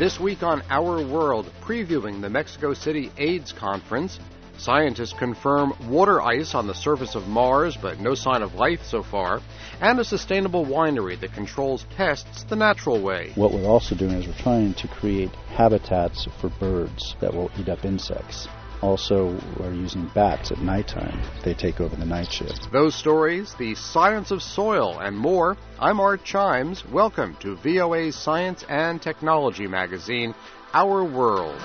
This week on Our World, previewing the Mexico City AIDS Conference, scientists confirm water ice on the surface of Mars, but no sign of life so far, and a sustainable winery that controls pests the natural way. What we're also doing is we're trying to create habitats for birds that will eat up insects. Also, we're using bats at nighttime. They take over the night shift. Those stories, the science of soil, and more. I'm Art Chimes. Welcome to VOA's Science and Technology magazine, Our World.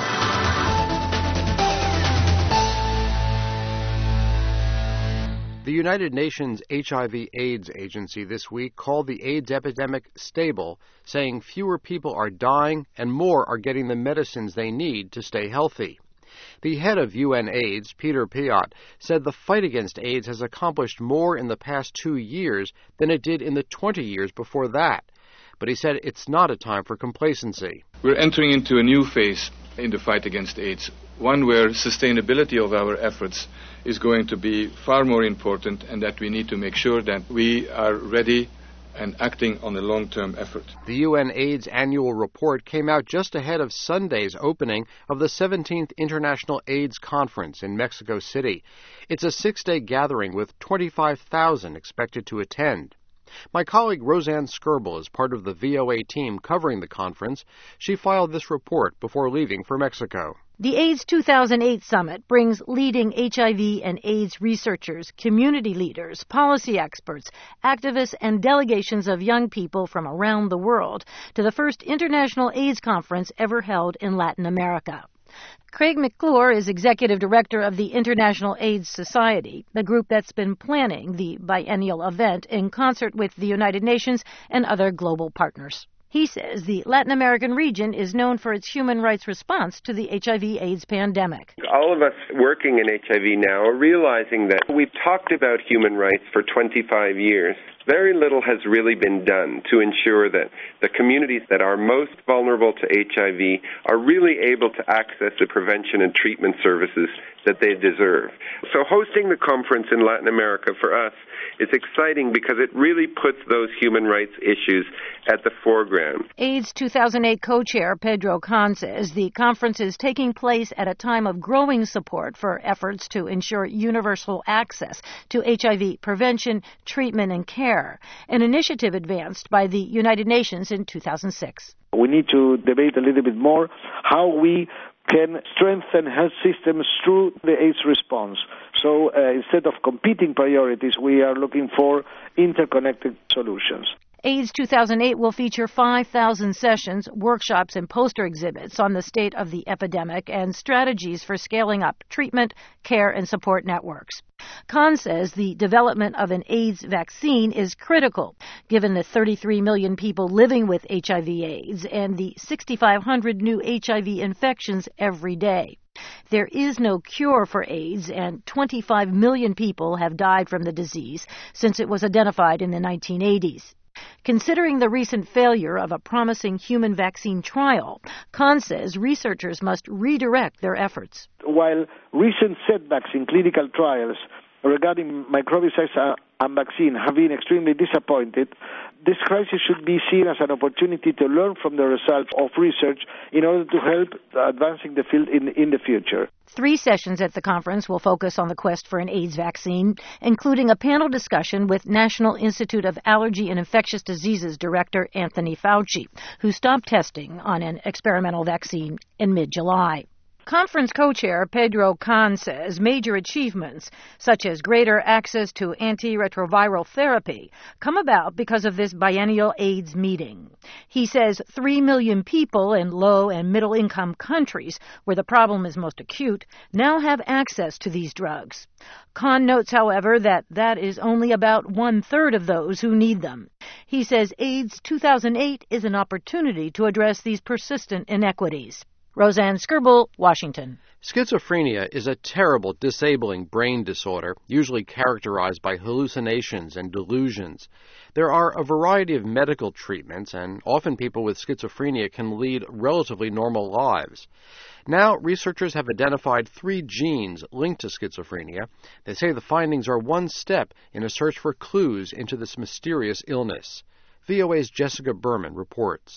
The United Nations HIV/AIDS Agency this week called the AIDS epidemic stable, saying fewer people are dying and more are getting the medicines they need to stay healthy. The head of UN AIDS, Peter Piot, said the fight against AIDS has accomplished more in the past 2 years than it did in the 20 years before that. But he said it's not a time for complacency. We're entering into a new phase in the fight against AIDS, one where sustainability of our efforts is going to be far more important, and that we need to make sure that we are ready and acting on a long-term effort. The UN AIDS annual report came out just ahead of Sunday's opening of the 17th International AIDS Conference in Mexico City. It's a 6-day gathering with 25,000 expected to attend. My colleague Roseanne Skirble is part of the VOA team covering the conference. She filed this report before leaving for Mexico. The AIDS 2008 Summit brings leading HIV and AIDS researchers, community leaders, policy experts, activists, and delegations of young people from around the world to the first international AIDS conference ever held in Latin America. Craig McClure is executive director of the International AIDS Society, the group that's been planning the biennial event in concert with the United Nations and other global partners. He says the Latin American region is known for its human rights response to the HIV/AIDS pandemic. All of us working in HIV now are realizing that we've talked about human rights for 25 years. Very little has really been done to ensure that the communities that are most vulnerable to HIV are really able to access the prevention and treatment services that they deserve. So hosting the conference in Latin America for us is exciting because it really puts those human rights issues at the foreground. AIDS 2008 co-chair Pedro Can says the conference is taking place at a time of growing support for efforts to ensure universal access to HIV prevention, treatment, and care, an initiative advanced by the United Nations in 2006. We need to debate a little bit more how we can strengthen health systems through the AIDS response. So instead of competing priorities, we are looking for interconnected solutions. AIDS 2008 will feature 5,000 sessions, workshops, and poster exhibits on the state of the epidemic and strategies for scaling up treatment, care, and support networks. Can says the development of an AIDS vaccine is critical, given the 33 million people living with HIV/AIDS and the 6,500 new HIV infections every day. There is no cure for AIDS, and 25 million people have died from the disease since it was identified in the 1980s. Considering the recent failure of a promising human vaccine trial, Can says researchers must redirect their efforts. While recent setbacks in clinical trials regarding microbicides and vaccine have been extremely disappointed, this crisis should be seen as an opportunity to learn from the results of research in order to help advancing the field in the future. 3 sessions at the conference will focus on the quest for an AIDS vaccine, including a panel discussion with National Institute of Allergy and Infectious Diseases Director Anthony Fauci, who stopped testing on an experimental vaccine in mid-July. Conference co-chair Pedro Can says major achievements, such as greater access to antiretroviral therapy, come about because of this biennial AIDS meeting. He says 3 million people in low- and middle-income countries, where the problem is most acute, now have access to these drugs. Can notes, however, that is only about 1/3 of those who need them. He says AIDS 2008 is an opportunity to address these persistent inequities. Roseanne Skirble, Washington. Schizophrenia is a terrible, disabling brain disorder, usually characterized by hallucinations and delusions. There are a variety of medical treatments, and often people with schizophrenia can lead relatively normal lives. Now, researchers have identified 3 genes linked to schizophrenia. They say the findings are one step in a search for clues into this mysterious illness. VOA's Jessica Berman reports.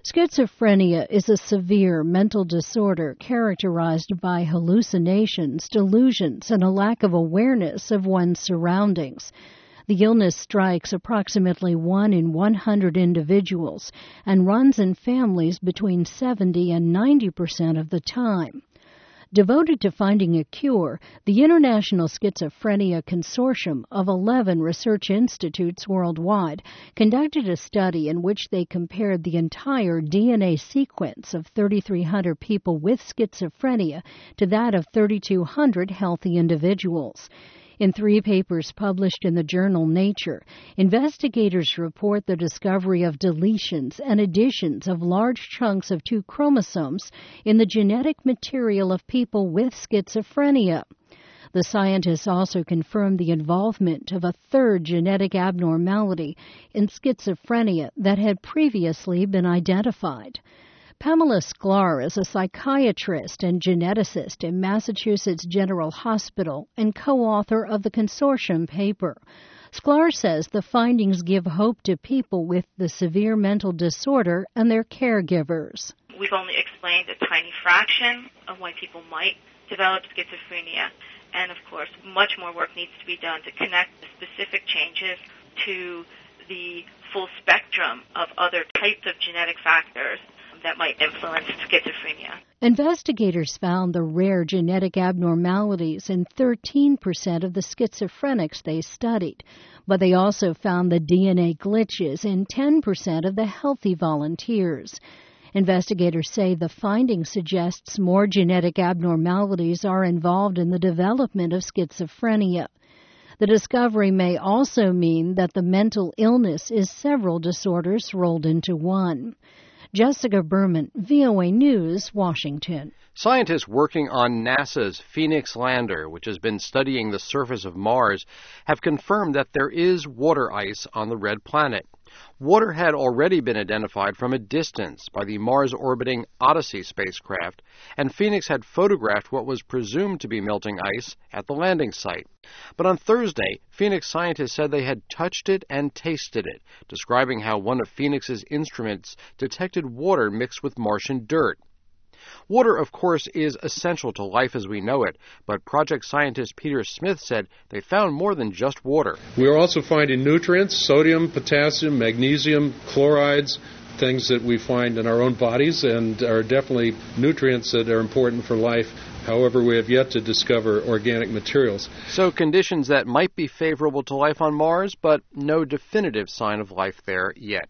Schizophrenia is a severe mental disorder characterized by hallucinations, delusions, and a lack of awareness of one's surroundings. The illness strikes approximately 1 in 100 individuals and runs in families between 70 and 90% of the time. Devoted to finding a cure, the International Schizophrenia Consortium of 11 research institutes worldwide conducted a study in which they compared the entire DNA sequence of 3,300 people with schizophrenia to that of 3,200 healthy individuals. In 3 papers published in the journal Nature, investigators report the discovery of deletions and additions of large chunks of 2 chromosomes in the genetic material of people with schizophrenia. The scientists also confirmed the involvement of a 3rd genetic abnormality in schizophrenia that had previously been identified. Pamela Sklar is a psychiatrist and geneticist in Massachusetts General Hospital and co-author of the consortium paper. Sklar says the findings give hope to people with the severe mental disorder and their caregivers. We've only explained a tiny fraction of why people might develop schizophrenia, and of course much more work needs to be done to connect the specific changes to the full spectrum of other types of genetic factors that might influence schizophrenia. Investigators found the rare genetic abnormalities in 13% of the schizophrenics they studied, but they also found the DNA glitches in 10% of the healthy volunteers. Investigators say the finding suggests more genetic abnormalities are involved in the development of schizophrenia. The discovery may also mean that the mental illness is several disorders rolled into one. Jessica Berman, VOA News, Washington. Scientists working on NASA's Phoenix lander, which has been studying the surface of Mars, have confirmed that there is water ice on the red planet. Water had already been identified from a distance by the Mars-orbiting Odyssey spacecraft, and Phoenix had photographed what was presumed to be melting ice at the landing site. But on Thursday, Phoenix scientists said they had touched it and tasted it, describing how one of Phoenix's instruments detected water mixed with Martian dirt. Water, of course, is essential to life as we know it, but project scientist Peter Smith said they found more than just water. We are also finding nutrients, sodium, potassium, magnesium, chlorides, things that we find in our own bodies and are definitely nutrients that are important for life. However, we have yet to discover organic materials. So conditions that might be favorable to life on Mars, but no definitive sign of life there yet.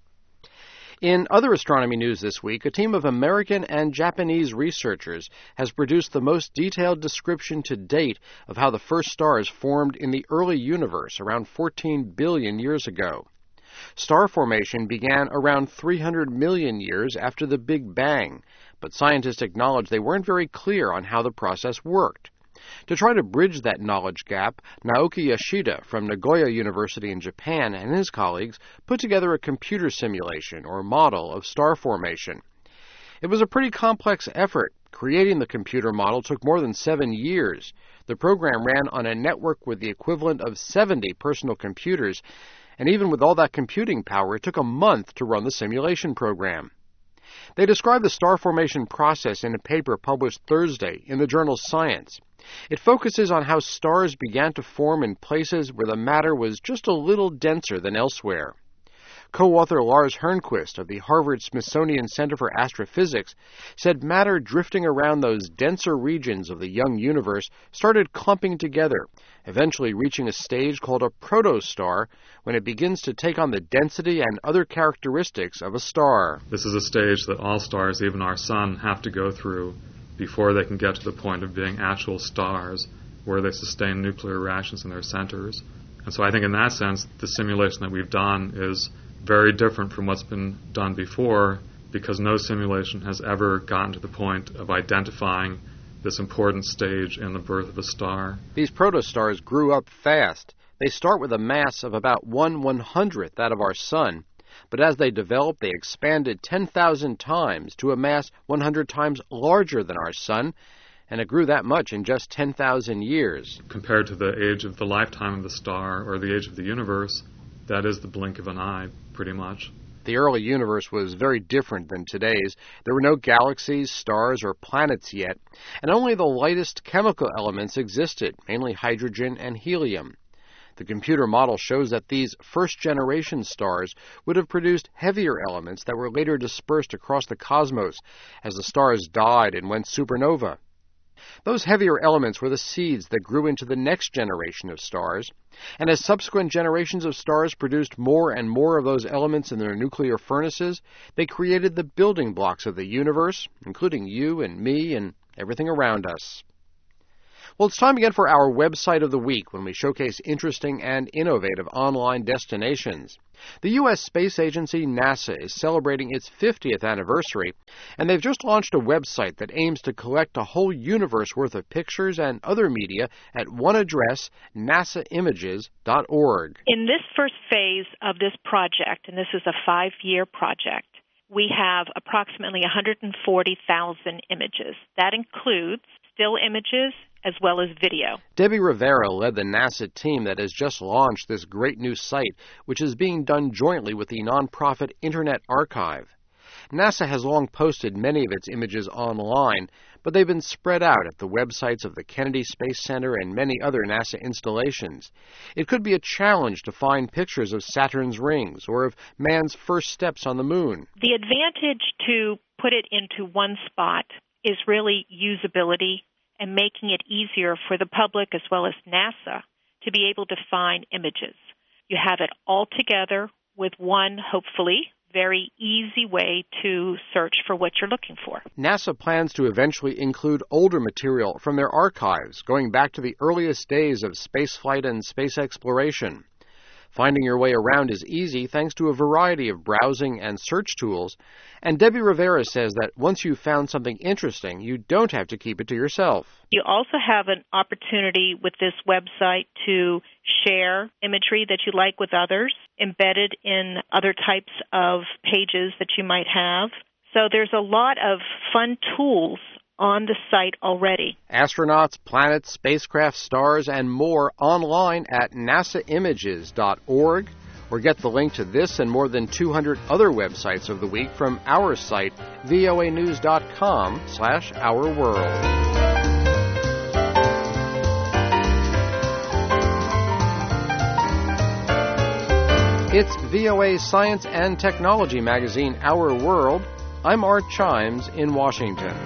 In other astronomy news this week, a team of American and Japanese researchers has produced the most detailed description to date of how the first stars formed in the early universe around 14 billion years ago. Star formation began around 300 million years after the Big Bang, but scientists acknowledge they weren't very clear on how the process worked. To try to bridge that knowledge gap, Naoki Yoshida from Nagoya University in Japan and his colleagues put together a computer simulation or model of star formation. It was a pretty complex effort. Creating the computer model took more than 7 years. The program ran on a network with the equivalent of 70 personal computers, and even with all that computing power, it took a month to run the simulation program. They described the star formation process in a paper published Thursday in the journal Science. It focuses on how stars began to form in places where the matter was just a little denser than elsewhere. Co-author Lars Hernquist of the Harvard-Smithsonian Center for Astrophysics said matter drifting around those denser regions of the young universe started clumping together, eventually reaching a stage called a protostar when it begins to take on the density and other characteristics of a star. This is a stage that all stars, even our sun, have to go through before they can get to the point of being actual stars where they sustain nuclear reactions in their centers. And so I think in that sense, the simulation that we've done is very different from what's been done before because no simulation has ever gotten to the point of identifying this important stage in the birth of a star. These protostars grew up fast. They start with a mass of about 1/100th that of our sun, but as they developed, they expanded 10,000 times to a mass 100 times larger than our sun, and it grew that much in just 10,000 years. Compared to the age of the lifetime of the star or the age of the universe, that is the blink of an eye, pretty much. The early universe was very different than today's. There were no galaxies, stars, or planets yet, and only the lightest chemical elements existed, mainly hydrogen and helium. The computer model shows that these first-generation stars would have produced heavier elements that were later dispersed across the cosmos as the stars died and went supernova. Those heavier elements were the seeds that grew into the next generation of stars, and as subsequent generations of stars produced more and more of those elements in their nuclear furnaces, they created the building blocks of the universe, including you and me and everything around us. Well, it's time again for our website of the week, when we showcase interesting and innovative online destinations. The U.S. space agency NASA is celebrating its 50th anniversary, and they've just launched a website that aims to collect a whole universe worth of pictures and other media at one address, nasaimages.org. In this first phase of this project, and this is a 5-year project, we have approximately 140,000 images. That includes still images as well as video. Debbie Rivera led the NASA team that has just launched this great new site, which is being done jointly with the nonprofit Internet Archive. NASA has long posted many of its images online, but they've been spread out at the websites of the Kennedy Space Center and many other NASA installations. It could be a challenge to find pictures of Saturn's rings or of man's first steps on the moon. The advantage to put it into one spot is really usability and making it easier for the public as well as NASA to be able to find images. You have it all together with one, hopefully, very easy way to search for what you're looking for. NASA plans to eventually include older material from their archives, going back to the earliest days of spaceflight and space exploration. Finding your way around is easy thanks to a variety of browsing and search tools, and Debbie Rivera says that once you've found something interesting, you don't have to keep it to yourself. You also have an opportunity with this website to share imagery that you like with others, embedded in other types of pages that you might have. So there's a lot of fun tools on the site already. Astronauts, planets, spacecraft, stars, and more online at nasaimages.org, or get the link to this and more than 200 other websites of the week from our site, voanews.com/ourworld. It's VOA's science and technology magazine, Our World. I'm Art Chimes in Washington.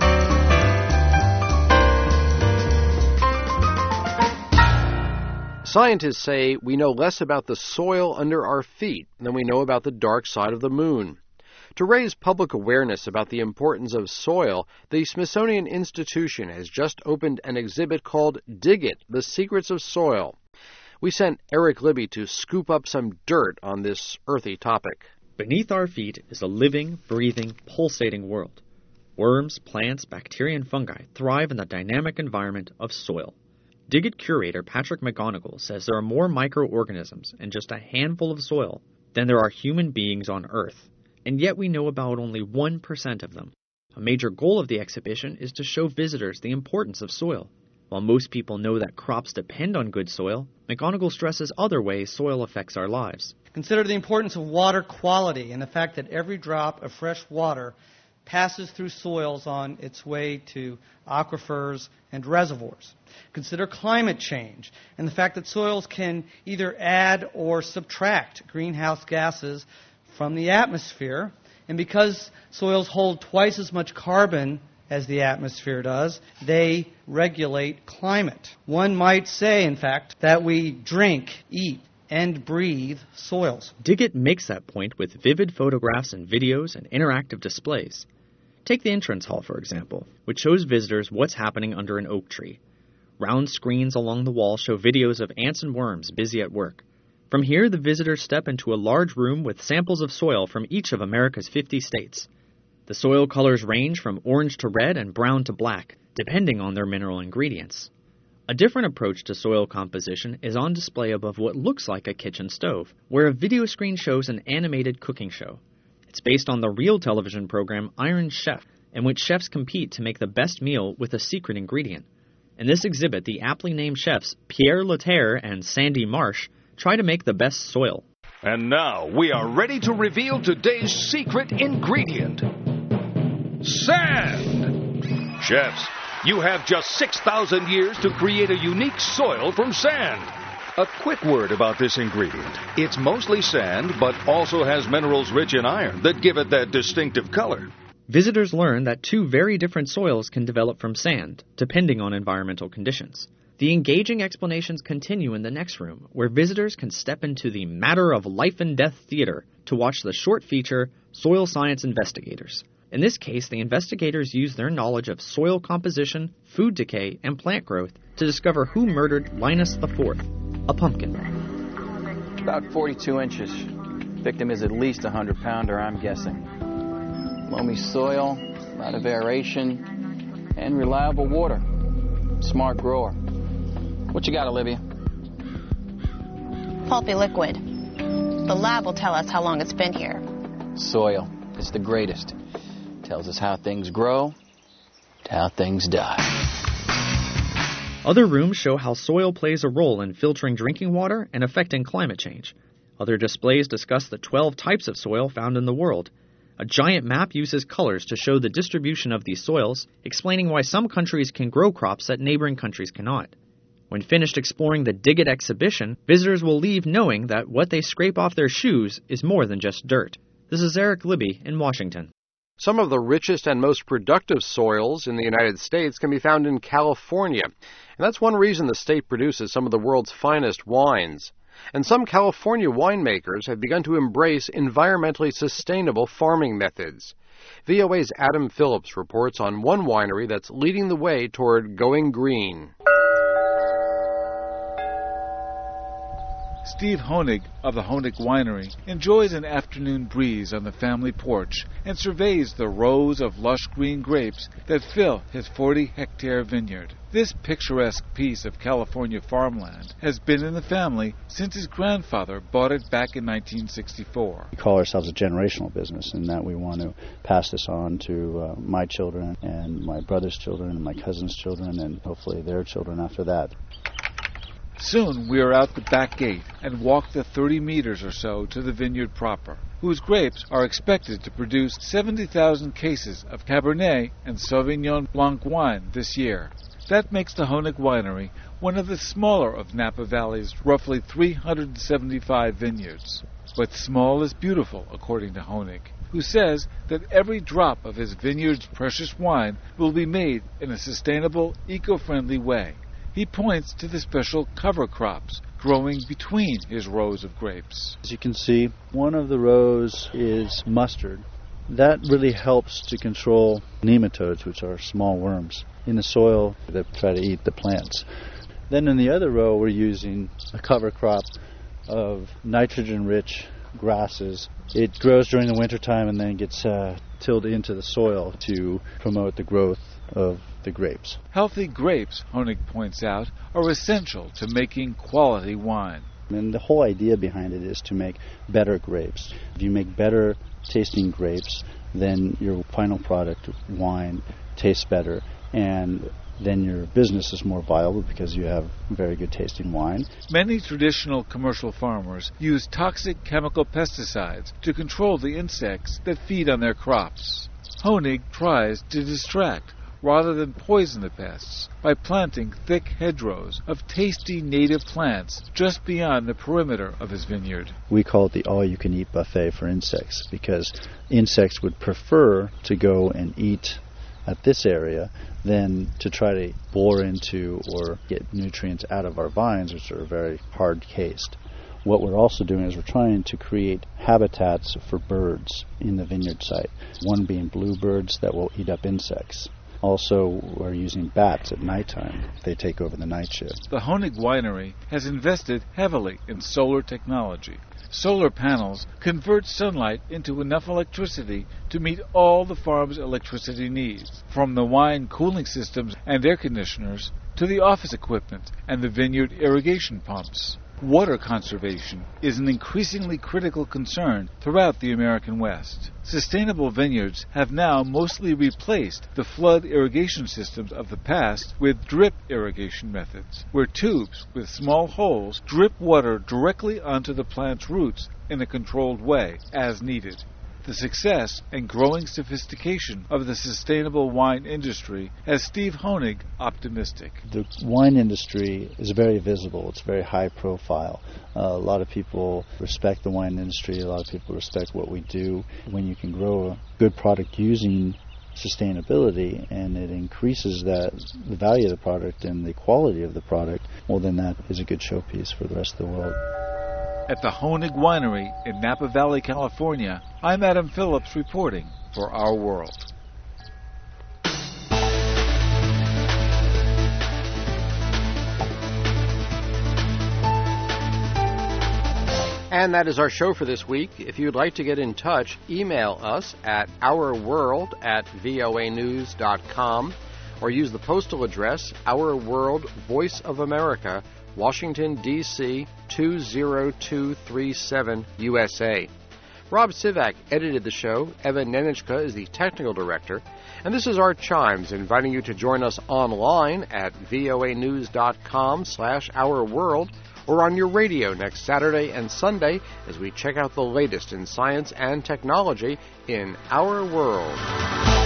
Scientists say we know less about the soil under our feet than we know about the dark side of the moon. To raise public awareness about the importance of soil, the Smithsonian Institution has just opened an exhibit called Dig It, The Secrets of Soil. We sent Eric Libby to scoop up some dirt on this earthy topic. Beneath our feet is a living, breathing, pulsating world. Worms, plants, bacteria, and fungi thrive in the dynamic environment of soil. Dig It curator Patrick McGonigal says there are more microorganisms in just a handful of soil than there are human beings on Earth, and yet we know about only 1% of them. A major goal of the exhibition is to show visitors the importance of soil. While most people know that crops depend on good soil, McGonigal stresses other ways soil affects our lives. Consider the importance of water quality and the fact that every drop of fresh water passes through soils on its way to aquifers and reservoirs. Consider climate change and the fact that soils can either add or subtract greenhouse gases from the atmosphere. And because soils hold twice as much carbon as the atmosphere does, they regulate climate. One might say, in fact, that we drink, eat, and breathe soils. Dig It makes that point with vivid photographs and videos and interactive displays. Take the entrance hall, for example, which shows visitors what's happening under an oak tree. Round screens along the wall show videos of ants and worms busy at work. From here, the visitors step into a large room with samples of soil from each of America's 50 states. The soil colors range from orange to red and brown to black, depending on their mineral ingredients. A different approach to soil composition is on display above what looks like a kitchen stove, where a video screen shows an animated cooking show. It's based on the real television program Iron Chef, in which chefs compete to make the best meal with a secret ingredient. In this exhibit, the aptly named chefs Pierre Leterre and Sandy Marsh try to make the best soil. And now we are ready to reveal today's secret ingredient. Sand! Chefs, you have just 6,000 years to create a unique soil from sand. A quick word about this ingredient. It's mostly sand, but also has minerals rich in iron that give it that distinctive color. Visitors learn that two very different soils can develop from sand, depending on environmental conditions. The engaging explanations continue in the next room, where visitors can step into the matter of life and death theater to watch the short feature, Soil Science Investigators. In this case, the investigators use their knowledge of soil composition, food decay, and plant growth to discover who murdered Linus IV, a pumpkin. About 42 inches. Victim is at least a 100-pounder, I'm guessing. Loamy soil, a lot of aeration, and reliable water. Smart grower. What you got, Olivia? Pulpy liquid. The lab will tell us how long it's been here. Soil. It's the greatest. Tells us how things grow, how things die. Other rooms show how soil plays a role in filtering drinking water and affecting climate change. Other displays discuss the 12 types of soil found in the world. A giant map uses colors to show the distribution of these soils, explaining why some countries can grow crops that neighboring countries cannot. When finished exploring the Dig It exhibition, visitors will leave knowing that what they scrape off their shoes is more than just dirt. This is Eric Libby in Washington. Some of the richest and most productive soils in the United States can be found in California, and that's one reason the state produces some of the world's finest wines. And some California winemakers have begun to embrace environmentally sustainable farming methods. VOA's Adam Phillips reports on one winery that's leading the way toward going green. Steve Honig of the Honig Winery enjoys an afternoon breeze on the family porch and surveys the rows of lush green grapes that fill his 40-hectare vineyard. This picturesque piece of California farmland has been in the family since his grandfather bought it back in 1964. We call ourselves a generational business in that we want to pass this on to my children and my brother's children and my cousin's children and hopefully their children after that. Soon we are out the back gate and walk the 30 meters or so to the vineyard proper, whose grapes are expected to produce 70,000 cases of Cabernet and Sauvignon Blanc wine this year. That makes the Honig Winery one of the smaller of Napa Valley's roughly 375 vineyards. But small is beautiful, according to Honig, who says that every drop of his vineyard's precious wine will be made in a sustainable, eco-friendly way. He points to the special cover crops growing between his rows of grapes. As you can see, one of the rows is mustard. That really helps to control nematodes, which are small worms, in the soil that try to eat the plants. Then in the other row, we're using a cover crop of nitrogen-rich grasses. It grows during the wintertime and then gets tilled into the soil to promote the growth of the grapes. Healthy grapes, Honig points out, are essential to making quality wine. And the whole idea behind it is to make better grapes. If you make better tasting grapes, then your final product, wine, tastes better, and then your business is more viable because you have very good tasting wine. Many traditional commercial farmers use toxic chemical pesticides to control the insects that feed on their crops. Honig tries to distract rather than poison the pests by planting thick hedgerows of tasty native plants just beyond the perimeter of his vineyard. We call it the all-you-can-eat buffet for insects because insects would prefer to go and eat at this area than to try to bore into or get nutrients out of our vines, which are very hard-cased. What we're also doing is we're trying to create habitats for birds in the vineyard site, one being bluebirds that will eat up insects. Also, we're using bats at nighttime. They take over the night shift. The Honig Winery has invested heavily in solar technology. Solar panels convert sunlight into enough electricity to meet all the farm's electricity needs, from the wine cooling systems and air conditioners to the office equipment and the vineyard irrigation pumps. Water conservation is an increasingly critical concern throughout the American West. Sustainable vineyards have now mostly replaced the flood irrigation systems of the past with drip irrigation methods, where tubes with small holes drip water directly onto the plant's roots in a controlled way, as needed. The success and growing sophistication of the sustainable wine industry has Steve Honig optimistic. The wine industry is very visible. It's very high profile. A lot of people respect the wine industry. A lot of people respect what we do. When you can grow a good product using sustainability and it increases the value of the product and the quality of the product, well, then that is a good showpiece for the rest of the world. At the Honig Winery in Napa Valley, California, I'm Adam Phillips reporting for Our World. And that is our show for this week. If you'd like to get in touch, email us at ourworld@voanews.com or use the postal address, Our World, Voice of America, Washington, D.C. 20237, USA. Rob Sivak edited the show. Eva Nenichka is the technical director. And this is Art Chimes, inviting you to join us online at voanews.com/ourworld or on your radio next Saturday and Sunday as we check out the latest in science and technology in Our World.